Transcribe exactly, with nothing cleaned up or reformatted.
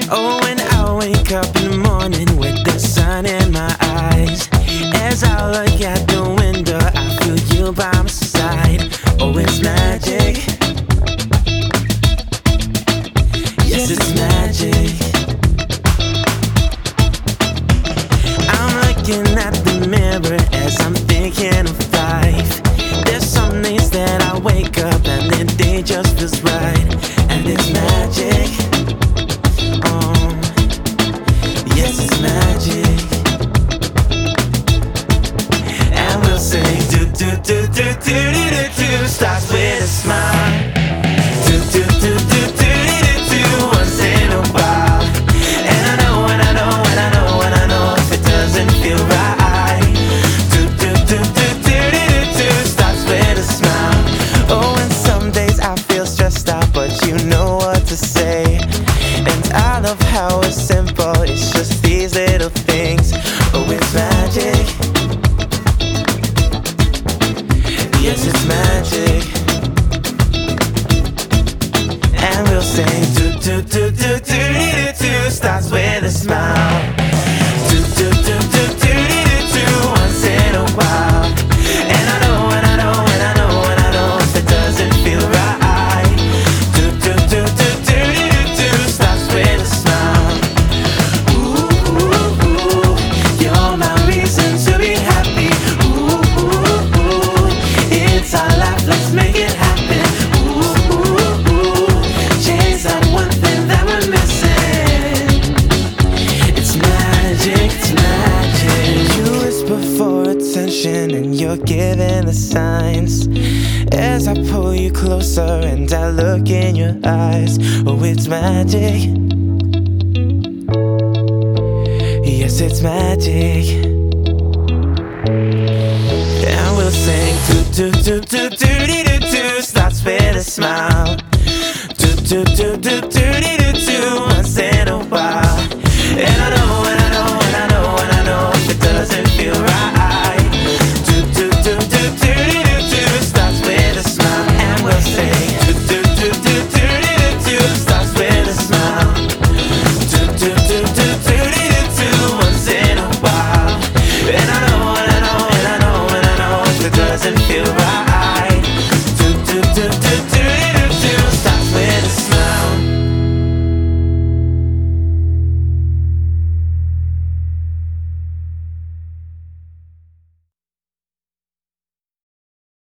Oh, and I wake up in the morning with the sun in my eyes. As I look out the window, I feel you by my side. Oh, it's magic. Yes, it's magic. I'm looking at the mirror as I'm thinking of life. There's some days that I wake up and the day just feels right. And it's magic. Oh, yes, it's magic. And we'll sing do do do do do do do do. Starts with a smile. Do do do do do do do. Once in a while. And I know, and I know, and I know, and I know if it doesn't feel right. Do do do do do do do. Starts with a smile. Oh, and some days I feel stressed out, but you know what to say. And I love how it's simple. It's just these little things. Oh, it's magic. Yes, it's magic. And we'll sing do do do do do do do. Starts with a smile. Do do do do do do do. Once in a while. And I know, and I know, and I know, and I know if it doesn't feel right. Do do do do do do do. Starts with a smile. Ooh, ooh, ooh. You're my reason to be happy. Ooh, ooh, ooh. It's our life, let's make it happen. Ooh, ooh, ooh. Change that one thing that we're missing. It's magic, it's magic. You whisper for attention and you're giving the signs. As I pull you closer and I look in your eyes. Oh, it's magic. Yes, it's magic. And we'll sing do do do do do do do. Starts with a smile. Do do do do do.